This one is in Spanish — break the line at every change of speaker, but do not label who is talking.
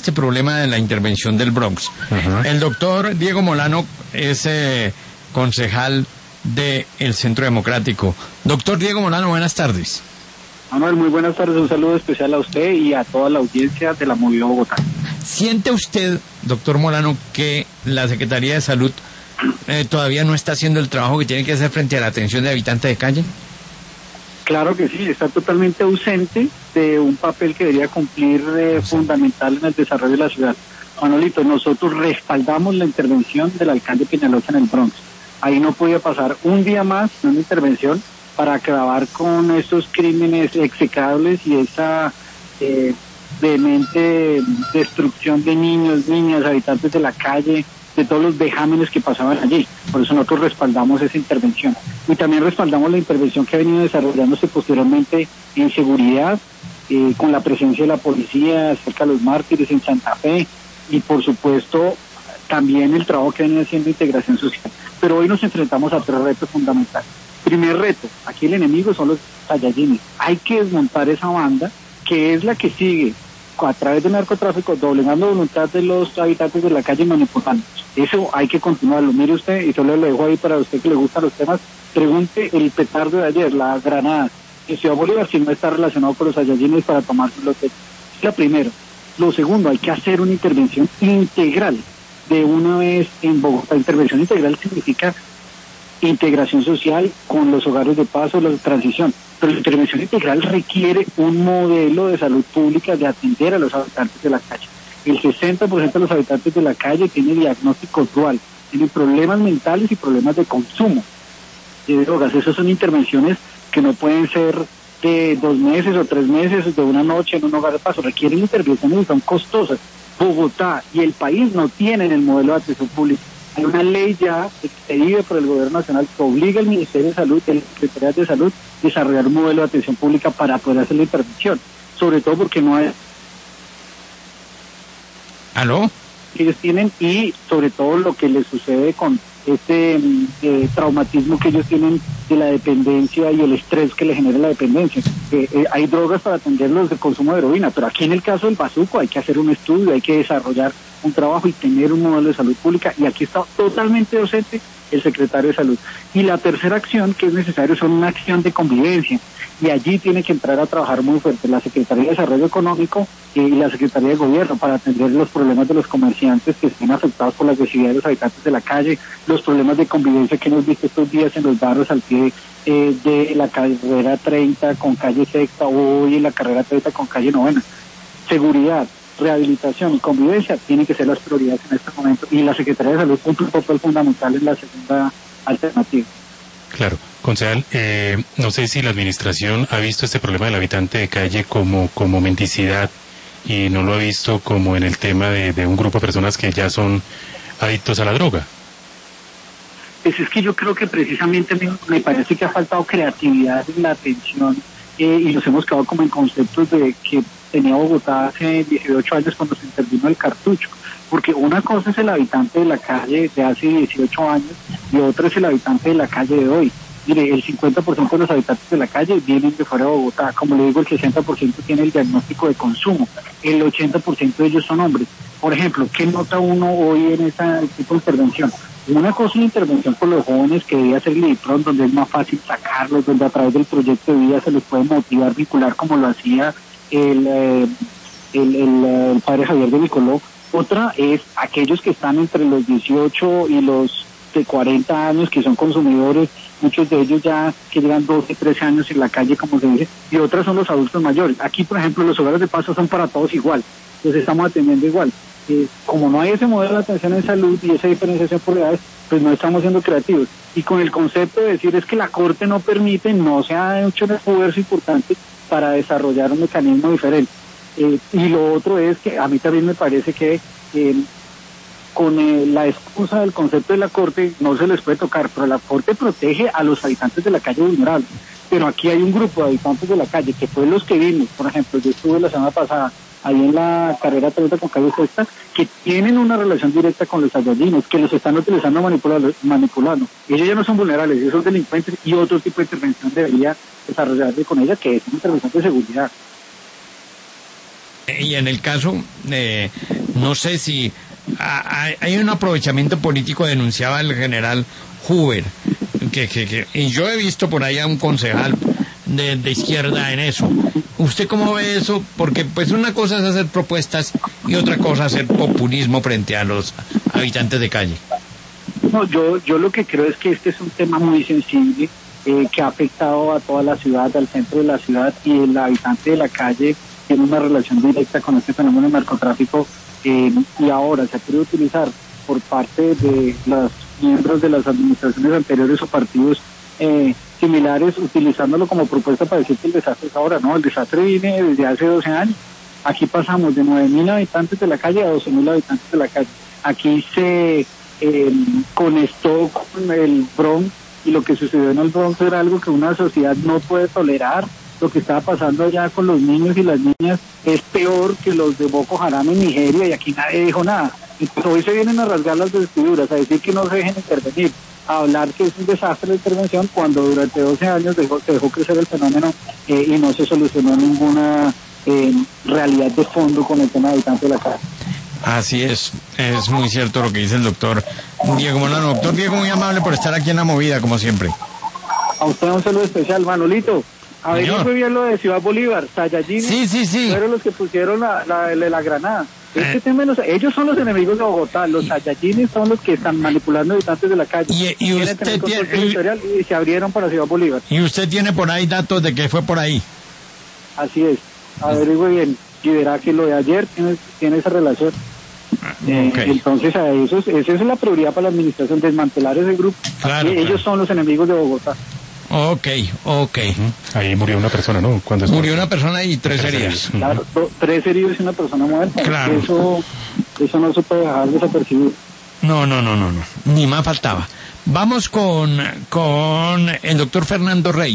este problema de la intervención del Bronx. El doctor Diego Molano es concejal del Centro Democrático. Doctor Diego Molano, buenas tardes.
Manuel, muy buenas tardes, un saludo especial a usted y a toda la audiencia de la Movida Bogotá.
¿Siente usted, doctor Molano, que la Secretaría de Salud todavía no está haciendo el trabajo que tiene que hacer frente a la atención de habitantes de calle?
Claro que sí, está totalmente ausente de un papel que debería cumplir fundamental en el desarrollo de la ciudad. Manolito, nosotros respaldamos la intervención del alcalde Peñalosa en el Bronx. Ahí no podía pasar un día más en una intervención para acabar con estos crímenes execrables y esa vehemente destrucción de niños, niñas, habitantes de la calle, de todos los vejámenes que pasaban allí. Por eso nosotros respaldamos esa intervención. Y también respaldamos la intervención que ha venido desarrollándose posteriormente en seguridad, con la presencia de la policía cerca de los mártires en Santa Fe, y por supuesto también el trabajo que ha venido haciendo integración social. Pero hoy nos enfrentamos a 3 retos fundamentales. Primer reto, aquí el enemigo son los Saiyajines. Hay que desmontar esa banda que es la que sigue a través del narcotráfico, doblegando la voluntad de los habitantes de la calle y manipulando. Eso hay que continuarlo. Mire usted, y solo lo dejo ahí para usted que le gustan los temas, pregunte el petardo de ayer, la granada, en Ciudad Bolívar, si no está relacionado con los Saiyajines para tomarse los hechos. Es lo primero. Lo segundo, hay que hacer una intervención integral de una vez en Bogotá. Intervención integral significa integración social con los hogares de paso, la transición. Pero la intervención integral requiere un modelo de salud pública de atender a los habitantes de la calle. El 60% de los habitantes de la calle tiene diagnóstico dual, tienen problemas mentales y problemas de consumo de drogas. Esas son intervenciones que no pueden ser de 2 meses o 3 meses, de una noche en un hogar de paso. Requieren intervenciones y son costosas. Bogotá y el país no tienen el modelo de atención pública. Hay una ley ya expedida por el Gobierno Nacional que obliga al Ministerio de Salud y a la Secretaría de Salud a desarrollar un modelo de atención pública para poder hacer la intervención. Sobre todo porque no hay...
¿Aló?
Que ellos tienen, y sobre todo lo que les sucede con este traumatismo que ellos tienen de la dependencia y el estrés que le genera la dependencia. Hay drogas para atenderlos de consumo de heroína, pero aquí en el caso del bazuco hay que hacer un estudio, hay que desarrollar un trabajo y tener un modelo de salud pública, y aquí está totalmente ausente el secretario de Salud. Y la tercera acción que es necesaria son una acción de convivencia, y allí tiene que entrar a trabajar muy fuerte la Secretaría de Desarrollo Económico y la Secretaría de Gobierno para atender los problemas de los comerciantes que estén afectados por la agresividad de los habitantes de la calle, los problemas de convivencia que hemos visto estos días en los barrios al pie de la carrera 30 con calle Sexta, o hoy en la carrera 30 con calle Novena. Seguridad, rehabilitación y convivencia tienen que ser las prioridades en este momento, y la Secretaría de Salud cumple un papel fundamental en la segunda alternativa.
Claro. Concejal, no sé si la administración ha visto este problema del habitante de calle como mendicidad y no lo ha visto como en el tema de un grupo de personas que ya son adictos a la droga.
Pues es que yo creo que precisamente me parece que ha faltado creatividad en la atención, y nos hemos quedado como en conceptos de que tenía Bogotá hace 18 años cuando se intervino el cartucho, porque una cosa es el habitante de la calle de hace 18 años y otra es el habitante de la calle de hoy. Mire, el 50% de los habitantes de la calle vienen de fuera de Bogotá. Como le digo, el 60% tiene el diagnóstico de consumo. El 80% de ellos son hombres. Por ejemplo, ¿qué nota uno hoy en ese tipo de intervención? Una cosa es la intervención con los jóvenes, que debía ser el IPRON, donde es más fácil sacarlos, donde a través del proyecto de vida se les puede motivar, vincular, como lo hacía el padre Javier de Nicoló. Otra es aquellos que están entre los 18 y los de 40 años, que son consumidores, muchos de ellos ya que llevan 12, 13 años en la calle, como se dice, y otras son los adultos mayores. Aquí, por ejemplo, los hogares de paso son para todos igual, entonces estamos atendiendo igual. Como no hay ese modelo de atención en salud y esa diferenciación por edades, pues no estamos siendo creativos. Y con el concepto de decir es que la Corte no permite, no se ha hecho un esfuerzo importante para desarrollar un mecanismo diferente. Y lo otro es que a mí también me parece que con la excusa del concepto de la Corte no se les puede tocar, pero la Corte protege a los habitantes de la calle vulnerables. Pero aquí hay un grupo de habitantes de la calle, que fue los que vimos, por ejemplo, yo estuve la semana pasada ahí en la carrera 30 con calle Sexta, que tienen una relación directa con los saiyajines, que los están utilizando manipulando. Ellos ya no son vulnerables, ellos son delincuentes, y otro tipo de intervención debería desarrollarse con ella, que es una intervención de seguridad.
Y en el caso No sé si hay un aprovechamiento político, denunciaba el general Hoover, y yo he visto por ahí a un concejal de izquierda en eso. ¿Usted cómo ve eso? Porque pues una cosa es hacer propuestas y otra cosa es hacer populismo frente a los habitantes de calle.
No, yo lo que creo es que este es un tema muy sensible, que ha afectado a toda la ciudad, al centro de la ciudad, y el habitante de la calle tiene una relación directa con este fenómeno de narcotráfico, y ahora se quiere utilizar por parte de los miembros de las administraciones anteriores o partidos similares, utilizándolo como propuesta para decir que el desastre es ahora. No, el desastre viene desde hace 12 años. Aquí pasamos de 9.000 habitantes de la calle a 12.000 habitantes de la calle. Aquí se conectó con el Bronx, y lo que sucedió en el Bronx era algo que una sociedad no puede tolerar. Lo que estaba pasando allá con los niños y las niñas es peor que los de Boko Haram en Nigeria, y aquí nadie dijo nada. Entonces hoy se vienen a rasgar las vestiduras, a decir que no se dejen intervenir, a hablar que es un desastre la intervención, cuando durante 12 años se dejó crecer el fenómeno, y no se solucionó ninguna realidad de fondo con el tema de habitantes de la calle.
Así es muy cierto lo que dice el doctor Diego Molano. Doctor Diego, muy amable por estar aquí en La Movida, como siempre.
A usted un saludo especial, Manolito. A ver, fue bien lo de Ciudad Bolívar, Saiyajin.
Sí.
Fueron los que pusieron la granada. Este tema ellos son los enemigos de Bogotá. Los Saiyajines son los que están manipulando habitantes de la calle.
Y usted
y se abrieron para Ciudad Bolívar.
¿Y usted tiene por ahí datos de que fue por ahí?
Así es. Averigüe bien y verá que lo de ayer tiene esa relación.
Okay.
Entonces esa es la prioridad para la administración, desmantelar ese grupo.
Claro,
ellos son los enemigos de Bogotá.
Ok.
Ahí murió una persona, ¿no?
Murió una persona y 3 heridas.
Claro, 3 heridos y una persona muerta.
Claro.
Eso no se puede dejar desapercibido.
No. Ni más faltaba. Vamos con el doctor Fernando Rey.